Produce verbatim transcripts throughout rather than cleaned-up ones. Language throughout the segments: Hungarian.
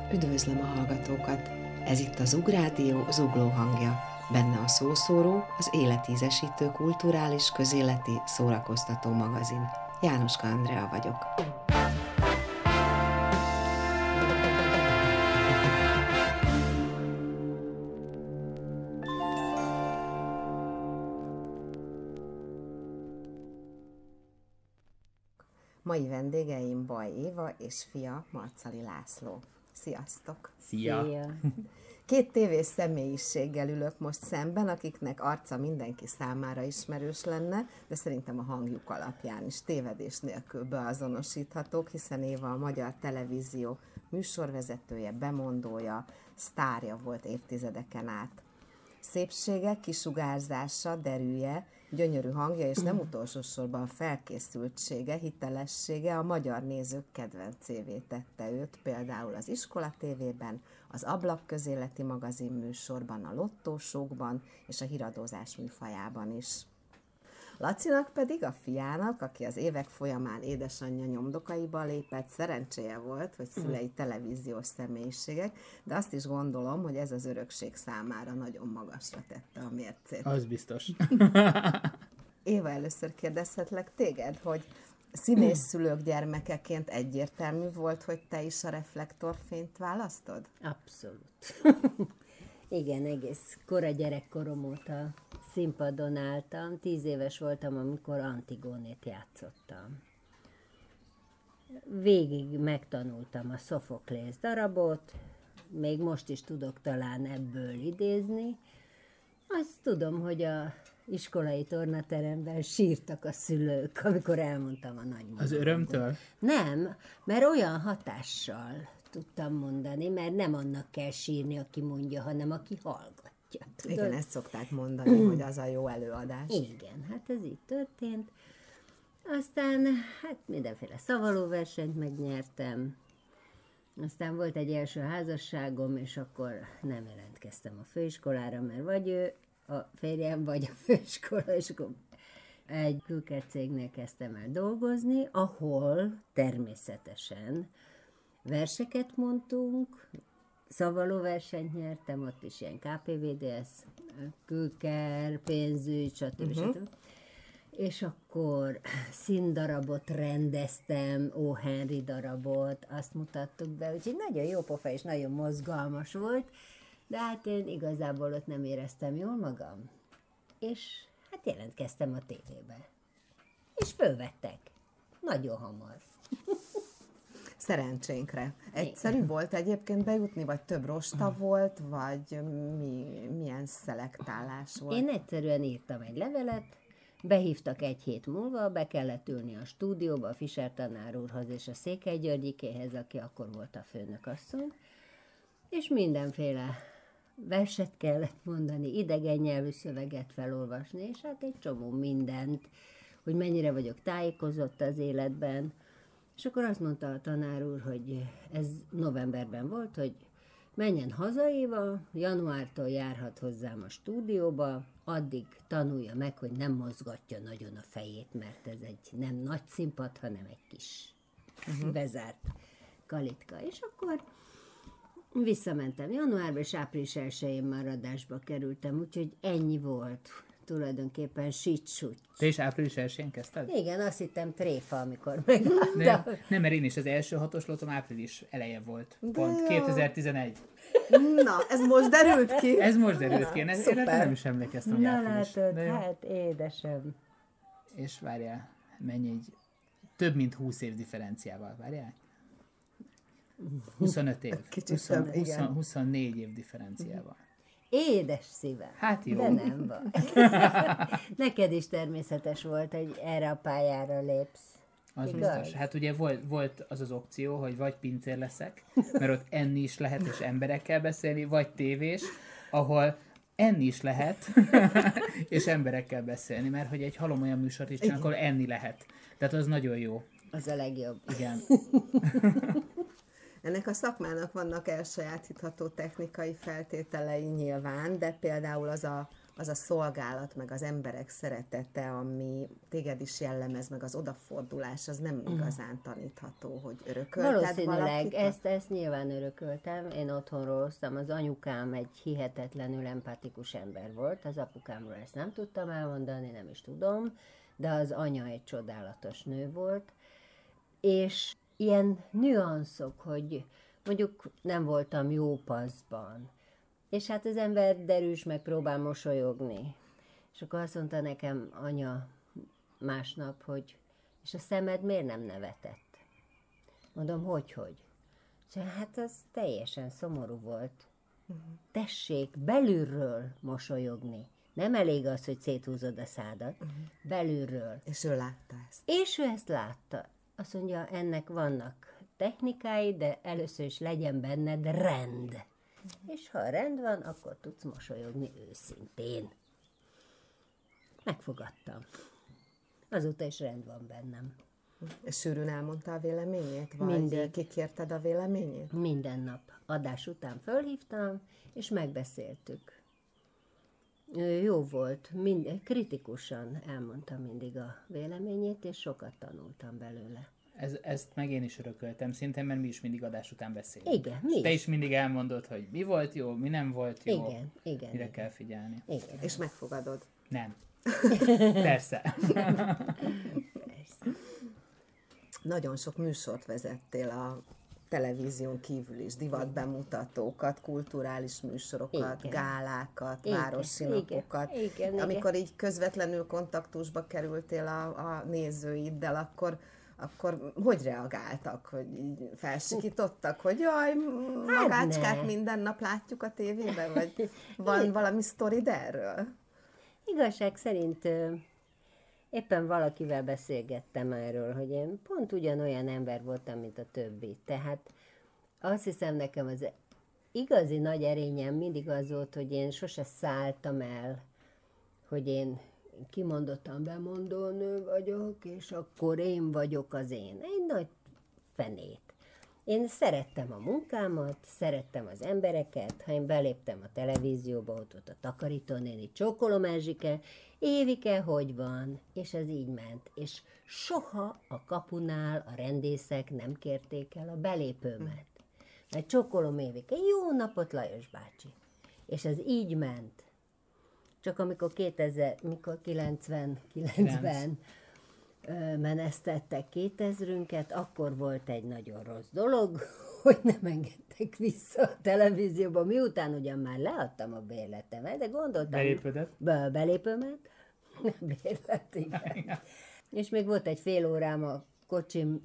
Üdvözlöm a hallgatókat! Ez itt a Zug Rádió zugló hangja. Benne a szószóró, az életízesítő kulturális, közéleti, szórakoztató magazin. Jánoska Andrea vagyok. Mai vendégeim Baj Éva és fia Marcali László. Sziasztok! Szia! Szia. Két tévés személyiséggel ülök most szemben, akiknek arca mindenki számára ismerős lenne, de szerintem a hangjuk alapján is tévedés nélkül beazonosíthatók, hiszen Éva a Magyar Televízió műsorvezetője, bemondója, sztárja volt évtizedeken át. Szépsége, kisugárzása, derűje, gyönyörű hangja és nem utolsó sorban felkészültsége, hitelessége a magyar nézők kedvencévé tette őt, például az Iskola tévében, az Ablak közéleti magazin műsorban, a lottósókban és a híradózás műfajában is. Lacinak pedig, a fiának, aki az évek folyamán édesanyja nyomdokaiba lépett, szerencséje volt, hogy szülei televíziós személyiségek, de azt is gondolom, hogy ez az örökség számára nagyon magasra tette a mércét. Az biztos. Éva, először kérdezhetlek téged, hogy színészszülők gyermekeként egyértelmű volt, hogy te is a reflektorfényt választod? Abszolút. Igen, egész kora gyerekkorom óta színpadon álltam. Tíz éves voltam, amikor Antigónét játszottam. Végig megtanultam a Szofoklész darabot, még most is tudok talán ebből idézni. Azt tudom, hogy a iskolai tornateremben sírtak a szülők, amikor elmondtam a nagymamamról. Az örömtől? Nem, mert olyan hatással tudtam mondani, mert nem annak kell sírni, aki mondja, hanem aki hallgatja. Tudod? Igen, ezt szokták mondani, hogy az a jó előadás. Igen, hát ez így történt. Aztán hát mindenféle szavalóversenyt megnyertem. Aztán volt egy első házasságom, és akkor nem jelentkeztem a főiskolára, mert vagy ő a férjem, vagy a főiskola, és akkor egy külkercégnél kezdtem el dolgozni, ahol természetesen verseket mondtunk, szavalóversenyt nyertem, ott is ilyen ká pé vé dé es, külker, pénzügy, stb. Uh-huh. stb. És akkor színdarabot rendeztem, Ó. Henry darabot, azt mutattuk be, úgyhogy nagyon jó pofa és nagyon mozgalmas volt, de hát én igazából ott nem éreztem jól magam. És hát jelentkeztem a tévébe. És fölvettek. Nagyon hamar. Szerencsénkre. Egyszerű volt egyébként bejutni, vagy több rosta volt, vagy mi, milyen szelektálás volt? Én egyszerűen írtam egy levelet, behívtak egy hét múlva, be kellett ülni a stúdióba, a Fischer tanár úrhoz és a Székely Györgyikéhez, aki akkor volt a főnökasszony, és mindenféle verset kellett mondani, idegen nyelvű szöveget felolvasni, és hát egy csomó mindent, hogy mennyire vagyok tájékozott az életben. És akkor azt mondta a tanár úr, hogy ez novemberben volt, hogy menjen haza Éva, januártól járhat hozzám a stúdióba, addig tanulja meg, hogy nem mozgatja nagyon a fejét, mert ez egy nem nagy színpad, hanem egy kis uh-huh. bezárt kalitka. És akkor visszamentem januárban, és április elsején már adásba kerültem, úgyhogy ennyi volt. Tulajdonképpen sítsúgy. Te is április elsején kezdted? Igen, azt hittem tréfa, amikor megláttam. Nem, nem, mert én is az első hatoslotom április eleje volt. Pont kétezer-tizenegy. Na, ez most derült ki? Ez most derült ki. Én ezt nem is emlékeztem, hogy Na április. látod, hát édesem. És várjál, mennyi egy több mint húsz év differenciával, várjál? huszonöt év. Kicsit húsz, több, húsz, igen. huszonnégy év differenciával. Édes szívem. Hát jó. De nem baj. Neked is természetes volt, hogy erre a pályára lépsz. Az Igaz? biztos. Hát ugye volt, volt az az opció, hogy vagy pincér leszek, mert ott enni is lehet, és emberekkel beszélni, vagy tévés, ahol enni is lehet, és emberekkel beszélni, mert hogy egy halom olyan műsort is csinál, ahol enni lehet. Tehát az nagyon jó. Az a legjobb. Igen. Ennek a szakmának vannak elsajátítható technikai feltételei nyilván, de például az a az a szolgálat, meg az emberek szeretete, ami téged is jellemez, meg az odafordulás, az nem igazán tanítható, hogy örökölted Valószínűleg, valakit? ezt, ezt nyilván örököltem. Én otthonról hoztam, az anyukám egy hihetetlenül empatikus ember volt, az apukámról ezt nem tudtam elmondani, nem is tudom, de az anya egy csodálatos nő volt, és ilyen nüanszok, hogy mondjuk nem voltam jó paszban, és hát az ember derűs, meg próbál mosolyogni. És akkor azt mondta nekem anya másnap, hogy és a szemed miért nem nevetett? Mondom, hogy, hogy? Szóval hát az teljesen szomorú volt. Tessék belülről mosolyogni. Nem elég az, hogy széthúzod a szádat. Belülről. És ő látta ezt. És ő ezt látta. Azt mondja, ennek vannak technikái, de először is legyen benned rend. És ha rend van, akkor tudsz mosolyogni őszintén. Megfogadtam. Azóta is rend van bennem. És sűrűn elmondta a véleményét? Vagy Mindig. kikérted a véleményét? Minden nap adás után fölhívtam, és megbeszéltük. Ő jó volt, mind, kritikusan elmondta mindig a véleményét, és sokat tanultam belőle. Ez, ezt meg én is örököltem szintén, mert mi is mindig adás után beszélünk. Igen, mi És te is. is mindig elmondod, hogy mi volt jó, mi nem volt jó, Igen, igen, mire igen. kell figyelni. Igen. És megfogadod. Nem. Persze. Nagyon sok műsort vezettél a televízión kívül is, divatbemutatókat, kulturális műsorokat, Igen. gálákat, Igen, városi napokat. igen, igen, Amikor így közvetlenül kontaktusba kerültél a, a nézőiddel, akkor akkor hogy reagáltak, hogy így felsikítottak, hogy jaj, magácskát ne. minden nap látjuk a tévében, vagy van valami sztorid erről? Igazság szerint ö, éppen valakivel beszélgettem erről, hogy én pont ugyanolyan ember voltam, mint a többi. Tehát azt hiszem nekem az igazi nagy erényem mindig az volt, hogy én sose szálltam el, hogy én kimondottan bemondó nő vagyok, és akkor én vagyok az én. Egy nagy fenét. Én szerettem a munkámat, szerettem az embereket, ha én beléptem a televízióba, ott volt a takarítónéni, csókolom Erzsike, Évike, hogy van? És ez így ment. És soha a kapunál a rendészek nem kérték el a belépőmet. Mert csókolom Évike, jó napot Lajos bácsi. És ez így ment. Csak amikor kétezer, mikor kilencvenkilencben ö, menesztettek kétezrünket, akkor volt egy nagyon rossz dolog, hogy nem engedtek vissza a televízióba, miután ugyan már leadtam a bérletemet, de gondoltam... Belépődet? Be, belépőmet? Bérlet, igen. És még volt egy fél órám a kocsim,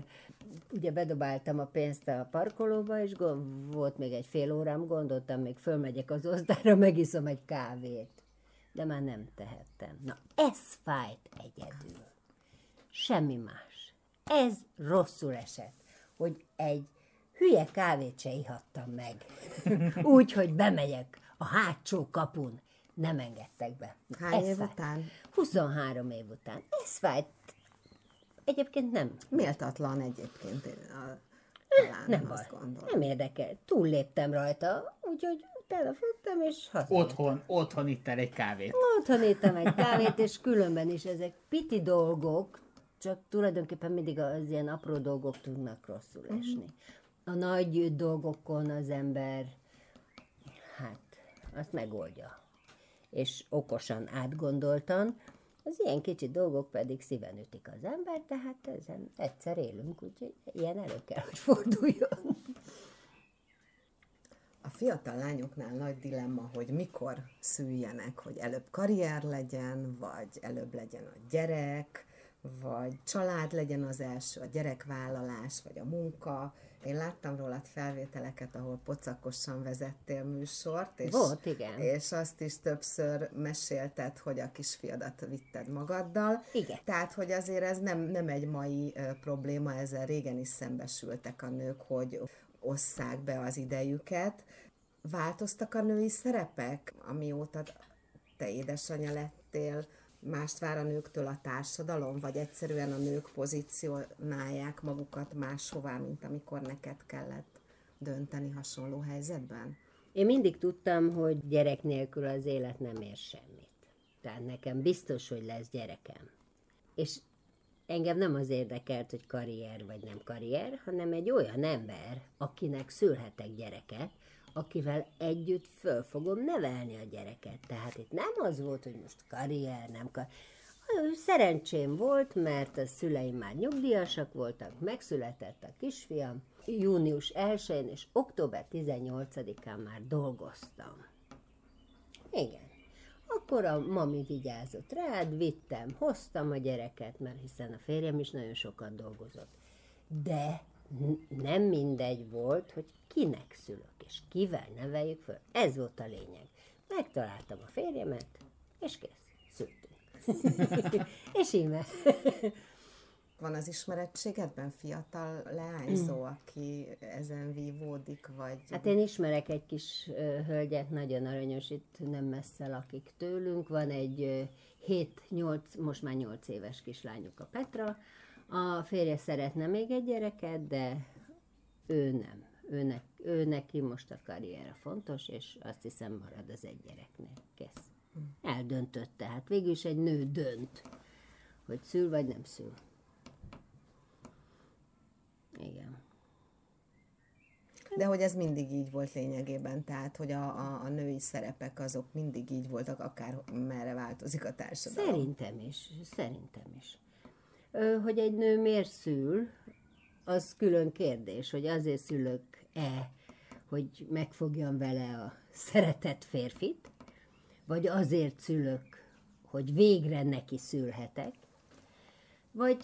ugye bedobáltam a pénzt a parkolóba, és gond, volt még egy fél órám, gondoltam, még fölmegyek az osztályra, megiszom egy kávét. De már nem tehettem. Na, ez fájt egyedül. Semmi más. Ez rosszul esett, hogy egy hülye kávét se ihattam meg. Úgy, hogy bemegyek a hátsó kapun. Nem engedtek be. Na, Hány ez év fájt. után? huszonhárom év után. Ez fájt. Egyébként nem. Méltatlan egyébként, én a, talán Nem baj. azt gondolom. Nem érdekel. Túlléptem rajta, úgyhogy utána fogtam, és hazajöttem. Otthon, otthon ittál egy kávét. Otthon ittam egy kávét, és különben is ezek piti dolgok, csak tulajdonképpen mindig az ilyen apró dolgok tudnak rosszul esni. A nagy dolgokon az ember, hát, azt megoldja. És okosan, átgondoltan, az ilyen kicsi dolgok pedig szíven ütik az ember, tehát ezen egyszer élünk, úgyhogy ilyen elő kell, hogy forduljon. A fiatal lányoknál nagy dilemma, hogy mikor szüljenek, hogy előbb karrier legyen, vagy előbb legyen a gyerek, vagy család legyen az első, a gyerekvállalás, vagy a munka. Én láttam rólad felvételeket, ahol pocakosan vezettél műsort, és, Volt, igen. és azt is többször mesélted, hogy a kisfiadat vitted magaddal. Igen. Tehát, hogy azért ez nem, nem egy mai ö, probléma, ezzel régen is szembesültek a nők, hogy osszák be az idejüket. Változtak a női szerepek, amióta te édesanyja lettél? Mást vár a nőktől a társadalom, vagy egyszerűen a nők pozícionálják magukat máshová, mint amikor neked kellett dönteni hasonló helyzetben? Én mindig tudtam, hogy gyerek nélkül az élet nem ér semmit. Tehát nekem biztos, hogy lesz gyerekem. És engem nem az érdekelt, hogy karrier vagy nem karrier, hanem egy olyan ember, akinek szülhetek gyereket, akivel együtt föl fogom nevelni a gyereket. Tehát itt nem az volt, hogy most karrier, nem karrier. Szerencsém volt, mert a szüleim már nyugdíjasak voltak, megszületett a kisfiam, június elsején és október tizennyolcadikán már dolgoztam. Igen. Akkor a mami vigyázott rád, vittem, hoztam a gyereket, mert hiszen a férjem is nagyon sokat dolgozott. De n- nem mindegy volt, hogy kinek szülök, és kivel neveljük föl. Ez volt a lényeg. Megtaláltam a férjemet, és kész, szültünk. És íme. Van az ismerettségedben fiatal leányzó, aki ezen vívódik, vagy... Hát én ismerek egy kis ö, hölgyet, nagyon aranyos, itt nem messze lakik tőlünk. Van egy hét-nyolc, most már nyolc éves kislányuk, a Petra. A férje szeretne még egy gyereket, de ő nem. Ő, ne, ő neki most a karriere fontos, és azt hiszem marad az egy gyereknél. Kész. Eldöntött, tehát végül is egy nő dönt, hogy szül vagy nem szül. Igen. De hogy ez mindig így volt lényegében, tehát hogy a, a, a női szerepek azok mindig így voltak, akár merre változik a társadalom. Szerintem is, szerintem is. Ö, hogy egy nő miért szül, az külön kérdés, hogy azért szülök-e, hogy megfogjam vele a szeretett férfit, vagy azért szülök, hogy végre neki szülhetek, vagy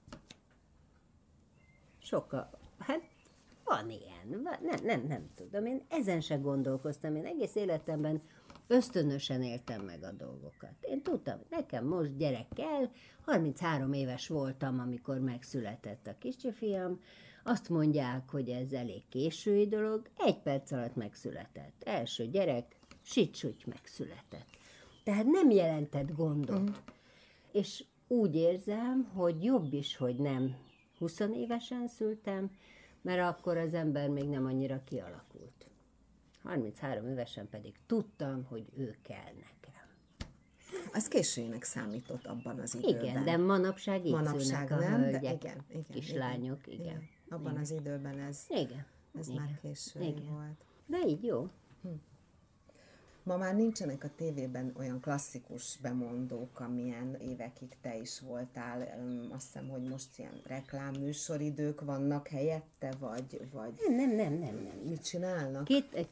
sokkal, hát van ilyen, van, nem, nem, nem tudom, én ezen se gondolkoztam, én egész életemben ösztönösen éltem meg a dolgokat. Én tudtam, nekem most gyerek kell, harminchárom éves voltam, amikor megszületett a kisfiam, azt mondják, hogy ez elég késői dolog, egy perc alatt megszületett. Első gyerek, sicsúgy megszületett. Tehát nem jelentett gondot. Mm. És úgy érzem, hogy jobb is, hogy nem húsz évesen szültem, mert akkor az ember még nem annyira kialakult. harminchárom évesen pedig tudtam, hogy ő kell nekem. Az későjének számított abban az időben. Igen, de manapság így manapság szülnek a nem, hölgyek, de igen, igen, kislányok, igen. igen. Abban igen. az időben ez, igen. ez igen. már késői igen. volt. De így jó. Hm. Ma már nincsenek a tévében olyan klasszikus bemondók, amilyen évekig te is voltál. Azt hiszem, hogy most ilyen reklámműsoridők vannak helyette, vagy... vagy... Nem, nem, nem, nem, nem. Mit csinálnak? Két,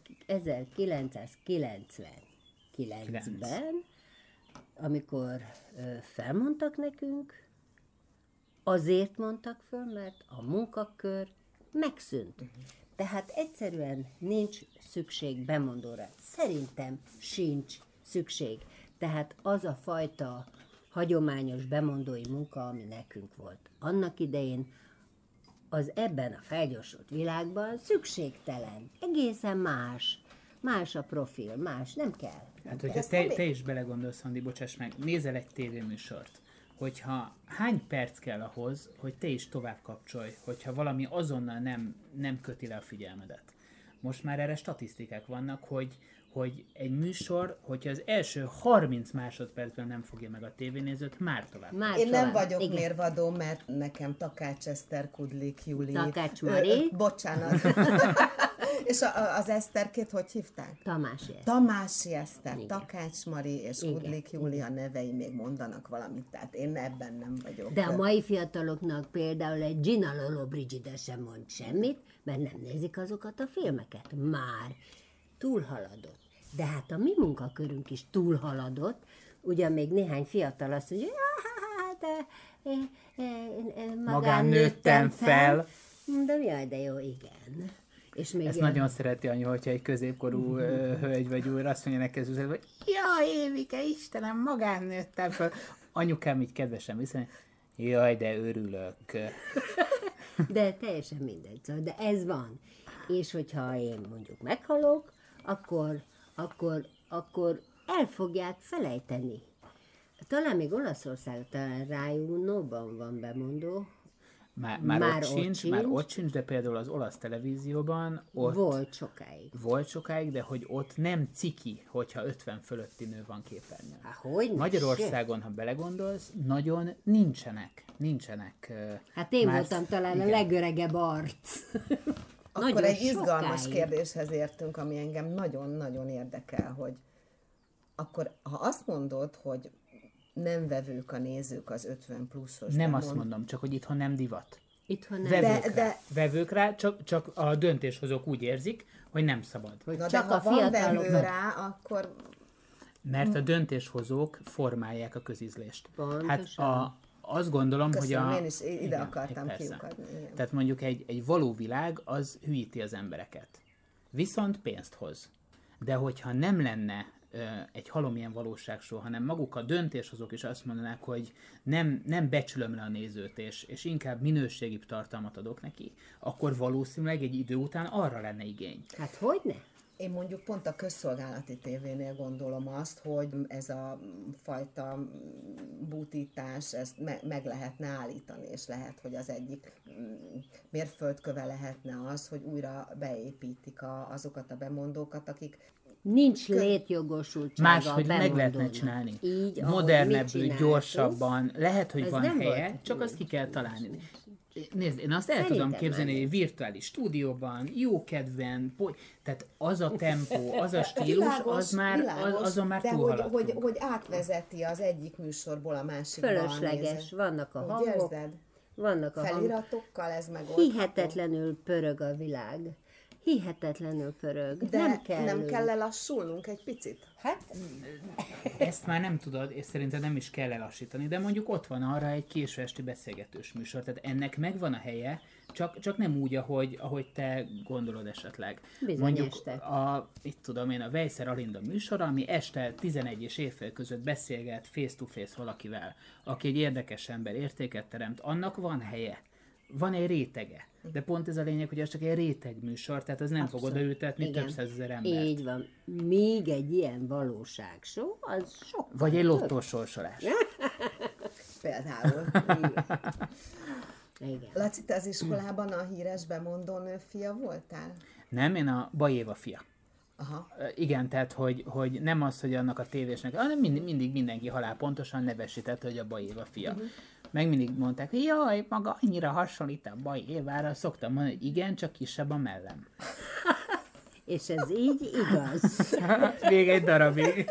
ezerkilencszázkilencvenkilencben, amikor ö, felmondtak nekünk, azért mondtak föl, mert a munkakör megszűnt. Uh-huh. Tehát egyszerűen nincs szükség bemondóra. Szerintem sincs szükség. Tehát az a fajta hagyományos bemondói munka, ami nekünk volt annak idején, az ebben a felgyorsult világban szükségtelen. Egészen más. Más a profil, más. Nem kell. Hát, hogyha te, te is belegondolsz, Andi, bocsáss meg, nézel egy tévéműsort, hogyha hány perc kell ahhoz, hogy te is tovább kapcsolj, hogyha valami azonnal nem, nem köti le a figyelmedet. Most már erre statisztikák vannak, hogy, hogy egy műsor, hogyha az első harminc másodpercben nem fogja meg a tévénézőt, már tovább. Már Én tovább. nem vagyok Igen. mérvadó, mert nekem Takács Eszter, Kudlik Juli. Takács Mari. Ö, bocsánat. És a, az Eszterkét hogy hívták? Tamási Eszter. Tamási Eszter, Igen. Takács Mari és Igen. Kudlik Júli, a nevei még mondanak valamit, tehát én ebben nem vagyok. De a mai fiataloknak például egy Gina Lollobrigida sem mond semmit, mert nem nézik azokat a filmeket. Már túlhaladott. De hát a mi munkakörünk is túlhaladott, ugyan még néhány fiatal azt mondja, hát magán nőttem fel. De jaj, de jó, igen. És még Ezt ilyen... nagyon szereti anya, hogyha egy középkorú hölgy vagy úr azt mondja neki, hogy jaj, Évike, Istenem, magán nőttem fel. Anyukám így kedvesen viszont, jaj, de örülök. De teljesen mindegy, szóval, de ez van. És hogyha én mondjuk meghalok, akkor, akkor, akkor el fogják felejteni. Talán még Olaszország, talán Rájúnóban van bemondó. Már, már, Már ott, ott sincs, sincs. már ott sincs, de például az olasz televízióban ott Volt sokáig. volt sokáig, de hogy ott nem ciki, hogyha ötven fölötti nő van képernyőn. Há, hogyne, Magyarországon, ha belegondolsz, nagyon nincsenek, nincsenek. ö, Hát én már- voltam talán igen. a legöregebb arc. Akkor Nagyon egy izgalmas sokáig. kérdéshez értünk, ami engem nagyon-nagyon érdekel, hogy akkor, ha azt mondod, hogy nem vevők a nézők az ötven pluszos. Nem bemond- azt mondom, csak hogy itthon nem divat. Itthon nem. Vevők, De- rá, de- vevők rá, csak, csak a döntéshozók úgy érzik, hogy nem szabad. Hogy Na, csak de a ha van fiatalok. vevő rá, akkor Mert a döntéshozók formálják a közízlést. Pontosan. Hát a, azt gondolom, köszönöm, hogy a... én is ide igen, akartam persze. kiukadni. Igen. Tehát mondjuk egy, egy való világ, az hülyíti az embereket. Viszont pénzt hoz. De hogyha nem lenne ö, egy halomilyen valóságshow, hanem maguk a döntéshozók is azt mondanák, hogy nem, nem becsülöm le a nézőt, és, és inkább minőségibb tartalmat adok neki, akkor valószínűleg egy idő után arra lenne igény. Hát hogyne? Én mondjuk pont a közszolgálati tévénél gondolom azt, hogy ez a fajta bútítás, ezt me- meg lehetne állítani, és lehet, hogy az egyik mm, mérföldköve lehetne az, hogy újra beépítik a, azokat a bemondókat, akik Nincs létjogosultsága Máshogy a meg lehetne bemondónak. csinálni. Így, ahogy mi Modernebbül, csináltuk. gyorsabban. Lehet, hogy Ez van nem helye, volt. csak azt ki kell találni. Nézd, én azt el Szerintem tudom képzelni, nem. hogy virtuális stúdióban, jókedven, poly- tehát az a tempó, az a stílus, világos, az már, világos, az, azon már de hogy, túlhaladtunk. hogy, hogy átvezeti az egyik műsorból a másikba. a Fölösleges. néző. Vannak a Úgy hangok. érzed? Vannak a hangok. Feliratokkal ez megoldható? Hihetetlenül pörög a világ. Hihetetlenül pörög. De nem kell. nem kell lelassulnunk egy picit? Hát, Ezt már nem tudod, és szerintem nem is kell elassítani, de mondjuk ott van arra egy késő esti beszélgetős műsor, tehát ennek megvan a helye, csak, csak nem úgy, ahogy, ahogy te gondolod esetleg. Bizony mondjuk este. a, itt tudom én, a Vejszer Alinda műsor, ami este tizenegy és éjfél között beszélget face-to-face valakivel, aki egy érdekes ember, értéket teremt, annak van helye. Van egy rétege. De pont ez a lényeg, hogy ez csak egy réteg műsor, tehát az nem Abszolút. fog odaültetni Igen. több százezer embert. így van. Még egy ilyen valóságshow, az sok. Vagy egy lottósorsolás. Például. Igen. Laci, te az iskolában a híres bemondónő fia voltál? Nem, én a Bajéva fia. Aha. Ö, Igen, tehát, hogy, hogy nem az, hogy annak a tévésnek, hanem mindig, mindig mindenki halál pontosan nevesítette, hogy a Bajéva fia. Uh-huh. Meg mindig mondták, hogy jaj, maga annyira hasonlít a Bajévára. Szoktam mondani, hogy igen, csak kisebb a mellem. És ez így igaz. Még egy darabig.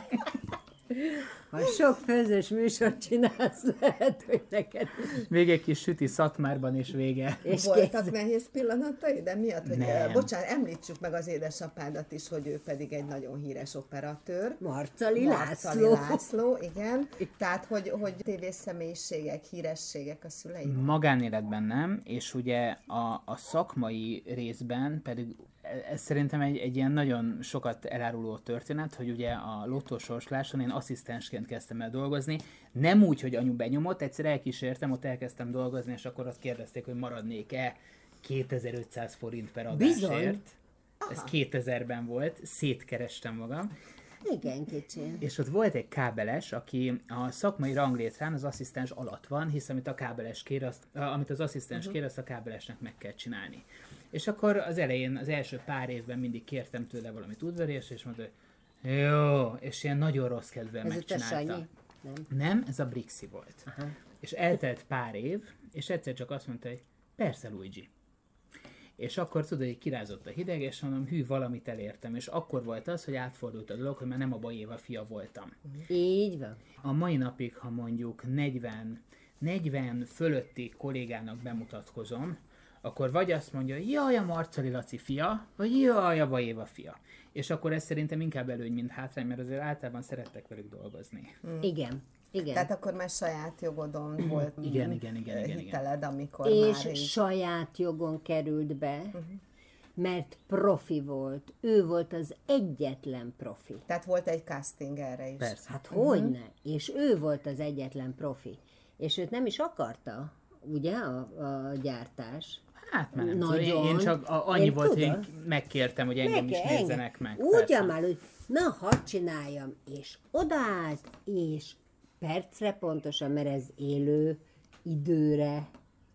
Ha sok főzős műsort csinálsz, lehet, hogy neked is. Még egy kis süti Szatmárban és vége. És Voltak kész. nehéz pillanatai, de miatt, hogy Nem. nem. bocsánat, említsük meg az édesapádat is, hogy ő pedig egy nagyon híres operatőr. Marcali Marcali László. László, igen. Tehát, hogy, hogy tévés személyiségek, hírességek a szülei. Magánéletben nem, és ugye a, a szakmai részben pedig ez szerintem egy, egy ilyen nagyon sokat eláruló történet, hogy ugye a lottósorsláson én asszisztensként kezdtem el dolgozni. Nem úgy, hogy anyu benyomott, egyszer elkísértem, ott elkezdtem dolgozni, és akkor azt kérdezték, hogy maradnék-e kétezer-ötszáz forint per adásért. Bizony. Ez kétezerben volt, szétkerestem magam. Igen, kicsi. És ott volt egy kábeles, aki a szakmai ranglétrán az asszisztens alatt van, hisz amit a kábeles kér, azt, amit az asszisztens uh-huh. kér, azt a kábelesnek meg kell csinálni. És akkor az elején, az első pár évben mindig kértem tőle valamit udvarias, és mondta, hogy jó, és ilyen nagyon rossz kedvel Ez a te megcsinálta. Sanyi? Nem. Nem, ez a Brixi volt. Aha. És eltelt pár év, és egyszer csak azt mondta, hogy persze, Luigi. És akkor tudod, hogy kirázott a hideg, és mondom, hű, valamit elértem. És akkor volt az, hogy átfordult a dolog, hogy már nem a Bajéva fia voltam. Így van. A mai napig, ha mondjuk negyven, negyven fölötti kollégának bemutatkozom, akkor vagy azt mondja, jaj, a Marcali Laci fia, vagy jaj, a Bajéva fia. És akkor ez szerintem inkább előny, mint hátrány, mert azért általában szerettek velük dolgozni. Igen. Igen. Tehát akkor már saját jogodon volt Igen, igen, igen, igen, igen. hiteled, amikor És már így... saját jogon került be, mert profi volt. Ő volt az egyetlen profi. Tehát volt egy casting erre is. Persze. Hát hogyne? És ő volt az egyetlen profi. És őt nem is akarta, ugye, a, a gyártás. Hát már nem Nagyon. tudom. Én, én csak a, annyi Én volt, hogy tudom. én megkértem, hogy engem Meg- is engem. nézzenek meg. Úgy persze. már, hogy na, hadd csináljam. És odaállt, és percre pontosan, mert ez élő időre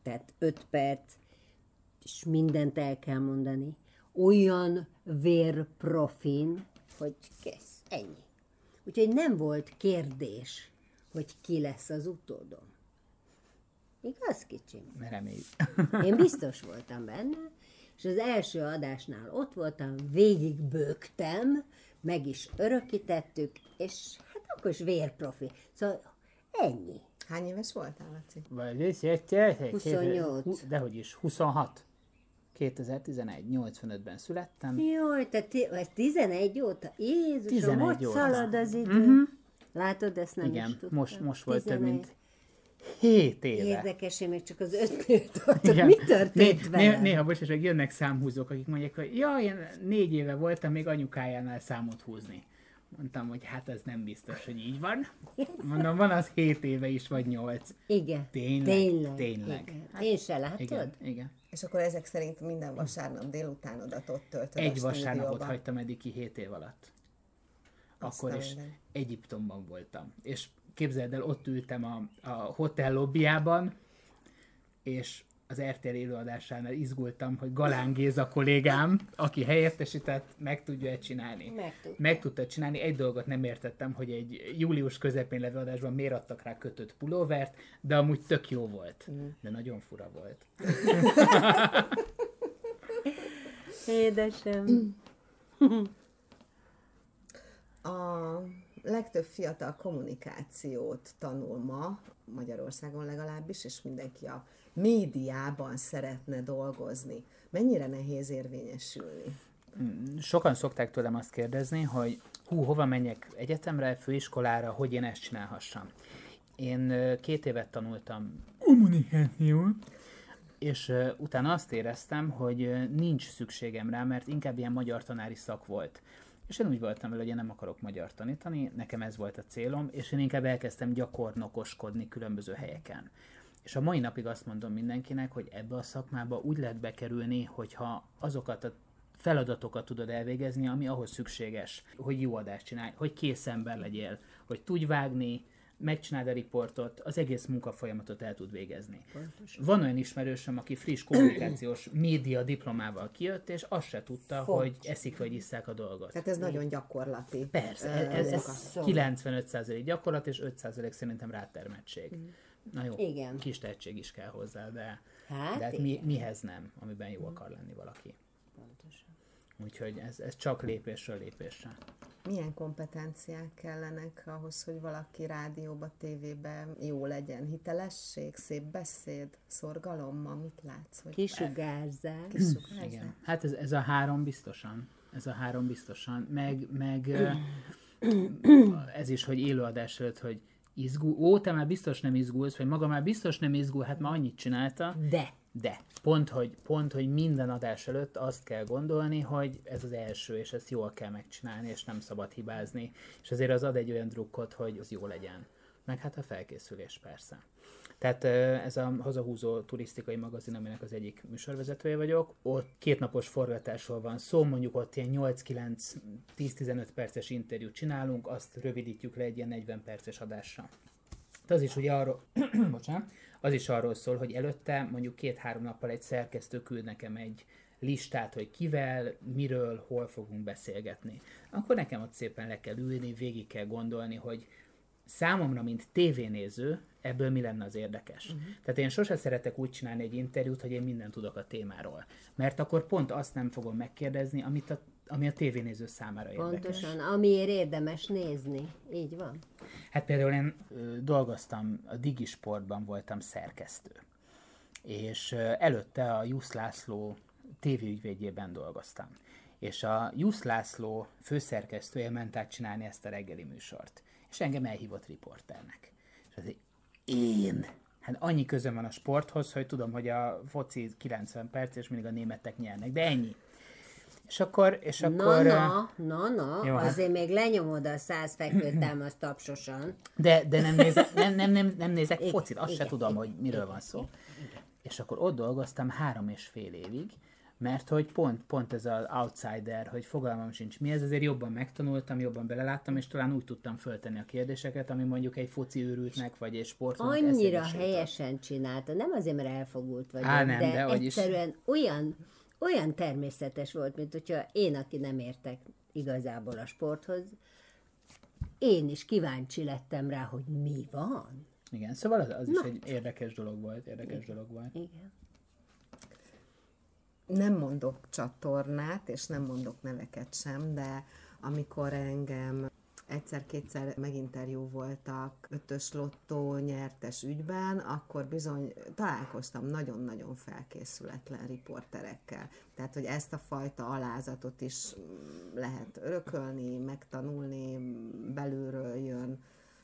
tehát öt perc, és mindent el kell mondani. Olyan vérprofin, hogy kész, ennyi. Úgyhogy nem volt kérdés, hogy ki lesz az utódom. Igaz, kicsim? Reméljük. Én biztos voltam benne, és az első adásnál ott voltam, végigbőgtem, meg is örökítettük, és hát akkor is vérprofi. Szóval ennyi. Hány éves voltál, Laci? huszonnyolc. Dehogy is, huszonhat. kétezer-tizenegy, nyolcvanötben születtem. Jaj, te ti- ez tizenegy óta? Jézusom, tizenegy hogy óta. szalad az idő? Uh-huh. Látod, ezt nem Igen, is tudtam. most, most volt több tizenegy. mint hét éve. Érdekes, én még csak az ötnél tartok. Mi történt né- velem? né- Néha, bocs, és meg jönnek számhúzók, akik mondják, hogy ja, én négy éve voltam még anyukájánál számot húzni. Mondtam, hogy hát ez nem biztos, hogy így van. Mondom, van az hét éve is, vagy nyolc. Igen. Tényleg, Tényleg. tényleg. Igen. Én se látod? Igen, igen. És akkor ezek szerint minden vasárnap délutánodat ott töltöd Egy a vasárnapot stúdióban. hagytam eddig ki hét év alatt. Azt Akkor a is minden. Egyiptomban voltam. És képzeld el, ott ültem a, a hotel lobbyjában, és az er té el élőadásánál izgultam, hogy Galán Géza kollégám, aki helyettesített, meg tudja-e csinálni. Meg tudta. Meg tudta csinálni. Egy dolgot nem értettem, hogy egy július közepén levő adásban miért adtak rá kötött pulóvert, de amúgy tök jó volt. De nagyon fura volt. Édesem. A legtöbb fiatal kommunikációt tanul ma, Magyarországon legalábbis, és mindenki a médiában szeretne dolgozni. Mennyire nehéz érvényesülni? Sokan szokták tőlem azt kérdezni, hogy hú, hova menjek egyetemre, főiskolára, hogy én ezt csinálhassam. Én ö, két évet tanultam kommunikációt, és ö, utána azt éreztem, hogy ö, nincs szükségem rá, mert inkább ilyen magyar tanári szak volt. És én úgy voltam vele, hogy én nem akarok magyar tanítani, nekem ez volt a célom, és én inkább elkezdtem gyakornokoskodni különböző helyeken. És a mai napig azt mondom mindenkinek, hogy ebbe a szakmába úgy lehet bekerülni, hogyha azokat a feladatokat tudod elvégezni, ami ahhoz szükséges, hogy jó adást csinálj, hogy kész ember legyél, hogy tudj vágni, megcsináld a riportot, az egész munkafolyamatot el tud végezni. Pontosan. Van olyan ismerősöm, aki friss kommunikációs média diplomával kijött, és azt se tudta, Font. hogy eszik vagy isszák a dolgot. Tehát ez nagyon gyakorlati. Persze, ö, ez, ez munka. kilencvenöt százalék gyakorlat, és öt százalék szerintem rátermettség. Na jó, Igen. kis tehetség is kell hozzá, de, Hát de hát mi, igen. mihez nem, amiben jó akar lenni valaki. Pontosan. Úgyhogy ez, ez csak lépésről lépésre. Milyen kompetenciák kellenek ahhoz, hogy valaki rádióba, tévébe jó legyen? Hitelesség, szép beszéd, szorgalommal? Mit látsz? Hogy Kisugárzás. kisugárzás? Igen. Hát ez, ez a három biztosan. Ez a három biztosan. Meg, meg ö, ez is, hogy élőadás előtt, hogy izgul. Ó, te már biztos nem izgulsz, vagy maga már biztos nem izgul, hát már annyit csinálta. De. De pont hogy, pont, hogy minden adás előtt azt kell gondolni, hogy ez az első, és ezt jól kell megcsinálni, és nem szabad hibázni. És azért az ad egy olyan drukkot, hogy az jó legyen. Meg hát a felkészülés persze. Tehát ez a Hazahúzó turisztikai magazin, aminek az egyik műsorvezetője vagyok, ott kétnapos forgatásról van szó, mondjuk ott ilyen nyolc-kilenc-tíz-tizenöt perces interjút csinálunk, azt rövidítjük le egy ilyen negyven perces adásra. De az is ugye arról, bocsánat, az is arról szól, hogy előtte mondjuk két-három nappal egy szerkesztő küld nekem egy listát, hogy kivel, miről, hol fogunk beszélgetni. Akkor nekem ott szépen le kell ülni, végig kell gondolni, hogy számomra, mint tévénéző, ebből mi lenne az érdekes. Uh-huh. Tehát én sose szeretek úgy csinálni egy interjút, hogy én mindent tudok a témáról. Mert akkor pont azt nem fogom megkérdezni, amit a, ami a tévénéző számára érdekes. Pontosan, amiért érdemes nézni. Így van. Hát például én ö, dolgoztam, a Digisportban voltam szerkesztő. És ö, előtte a Jusz László tévéügyvédjében dolgoztam. És a Jusz László főszerkesztője ment át csinálni ezt a reggeli műsort. És engem elhívott riporternek. És azért én, hát annyi közöm van a sporthoz, hogy tudom, hogy a foci kilencven perc, és mindig a németek nyernek, de ennyi. És akkor... És Na, akkor na, na, na, jó, hát- azért még lenyomod a száz fekvőtámaszt tapsosan. De, de nem, nézek, nem, nem, nem, nem nézek focit, azt igen, se tudom, igen, hogy miről igen, van szó. igen. És akkor ott dolgoztam három és fél évig, mert hogy pont, pont ez az outsider, hogy fogalmam sincs mi ez, azért jobban megtanultam, jobban beleláttam, és talán úgy tudtam föltenni a kérdéseket, ami mondjuk egy foci őrültnek, vagy egy sportolónak Annyira eszébe se helyesen jutott. Csinálta, nem azért, mert elfogult vagyok, Á, nem, de, de egyszerűen is. olyan, olyan természetes volt, mint hogyha én, aki nem értek igazából a sporthoz, én is kíváncsi lettem rá, hogy mi van. Igen, szóval az, az is egy érdekes dolog volt, érdekes Igen. dolog volt. Igen. Nem mondok csatornát, és nem mondok neveket sem, de amikor engem egyszer-kétszer meginterjú voltak ötös lottó nyertes ügyben, akkor bizony találkoztam nagyon-nagyon felkészületlen riporterekkel. Tehát, hogy ezt a fajta alázatot is lehet örökölni, megtanulni, belülről jön.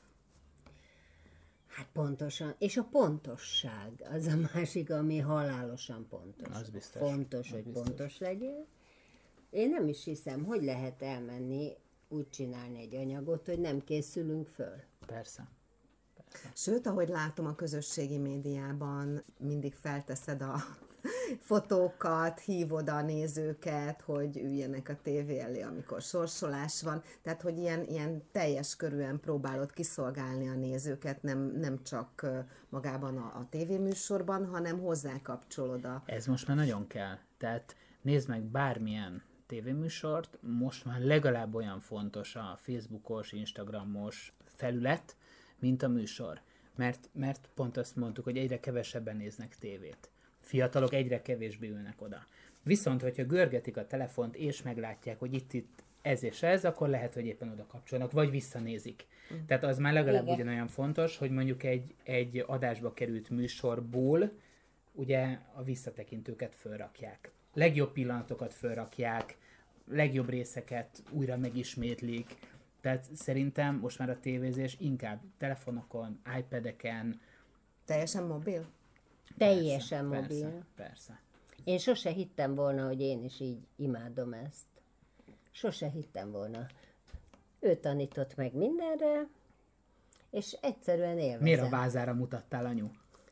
Hát pontosan. És a pontosság az a másik, ami halálosan pontos. Az biztos. Fontos, az hogy biztos. pontos legyél. Én nem is hiszem, hogy lehet elmenni, úgy csinálni egy anyagot, hogy nem készülünk föl. Persze. Persze. Sőt, ahogy látom a közösségi médiában, mindig felteszed a fotókat, hívod a nézőket, hogy üljenek a tévé elé, amikor sorsolás van. Tehát, hogy ilyen, ilyen teljes körűen próbálod kiszolgálni a nézőket, nem, nem csak magában a, a tévéműsorban, hanem hozzá kapcsolod a... Ez most már nagyon kell. Tehát nézd meg bármilyen tévéműsort, most már legalább olyan fontos a Facebookos, Instagramos felület, mint a műsor. Mert, mert pont azt mondtuk, hogy egyre kevesebben néznek tévét. Fiatalok egyre kevésbé ülnek oda. Viszont, hogyha görgetik a telefont, és meglátják, hogy itt-itt ez és ez, akkor lehet, hogy éppen oda kapcsolnak, vagy visszanézik. Mm. Tehát az már legalább Igen. ugyanolyan fontos, hogy mondjuk egy, egy adásba került műsorból ugye a visszatekintőket fölrakják. Legjobb pillanatokat fölrakják, legjobb részeket újra megismétlik. Tehát szerintem most már a tévézés inkább telefonokon, iPad-eken. Teljesen mobil? Teljesen persze, mobil. Persze, persze. Én sose hittem volna, hogy én is így imádom ezt. Sose hittem volna. Ő tanított meg mindenre, és egyszerűen élvezem. Miért a vázára mutattál, anyu?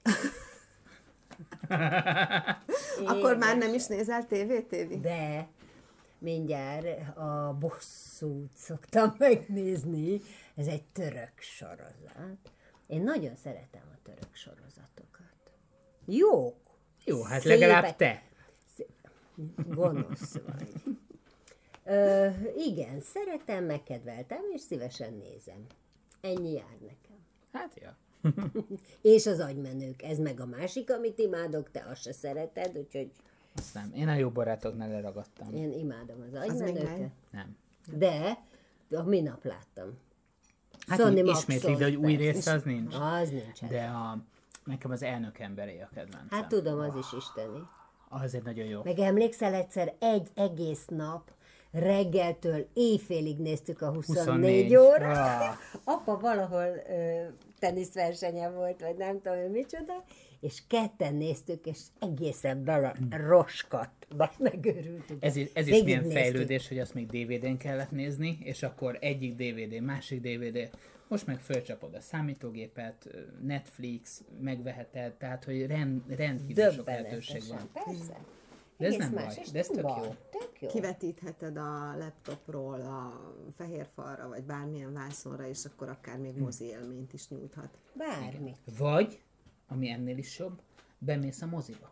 Akkor már nem is nézel tévét, Tévi? De mindjárt a Bosszút szoktam megnézni. Ez egy török sorozat. Én nagyon szeretem a török sorozatokat. Jók. Jó, hát Szépek. legalább te. Gonosz vagy. Ö, igen, szeretem, megkedveltem, és szívesen nézem. Ennyi jár nekem. Hát ja. És az agymenők, ez meg a másik, amit imádok, te azt se szereted, úgyhogy... Azt nem. Én a jó barátoknál leragadtam. Én imádom az Az még agymenőket. nem. Nem. De a minap láttam. Hát Sonny úgy Maxon, ismétlik, de hogy új persze. része az nincs. Az nincs. De a, nekem az elnök emberé a kedvencem. Hát tudom, az is isteni. Az egy nagyon jó. Meg emlékszel egyszer, egy egész nap reggeltől éjfélig néztük a huszonnégy, huszonnégy órát. Ah. Apa valahol ö, teniszversenye volt, vagy nem tudom, hogy micsoda, és ketten néztük, és egészen bele roskadt, vagy megőrültünk. Ez, is- ez is milyen fejlődés, hogy azt még dé vé dén kellett nézni, és akkor egyik dé vé dé, másik dé vé dé, most meg fölcsapod a számítógépet, Netflix, megveheted, tehát hogy rend, rendkívül sok lehetőség van. Persze. De ez Egész nem más, baj, és de ez nem tök baj. jó. Tök jó. Kivetítheted a laptopról a fehér falra, vagy bármilyen vászonra, és akkor akár még mozi élményt is nyújthat. Bármi. Vagy, ami ennél is jobb, bemész a moziba.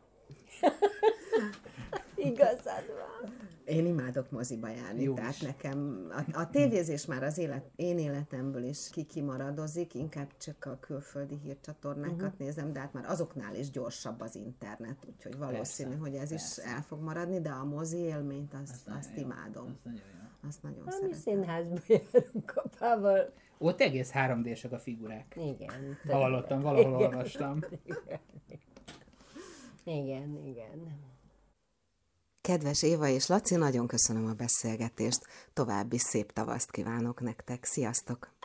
Igazad van. Én imádok moziba járni, Jó tehát is. nekem a, a tévézés már az élet, én életemből is kikimaradozik, inkább csak a külföldi hírcsatornákat uh-huh. nézem, de hát már azoknál is gyorsabb az internet, úgyhogy valószínű, Persze, hogy ez persze. is el fog maradni, de a mozi élményt azt, Az azt nagyon jó, imádom. Az nagyon jó. Azt nagyon Ami szeretem. színházba járunk apával. Ott egész három dé-sek a figurák. Igen. Hallottam, valahol olvastam. Igen, igen. Kedves Éva és Laci, nagyon köszönöm a beszélgetést. További szép tavaszt kívánok nektek. Sziasztok!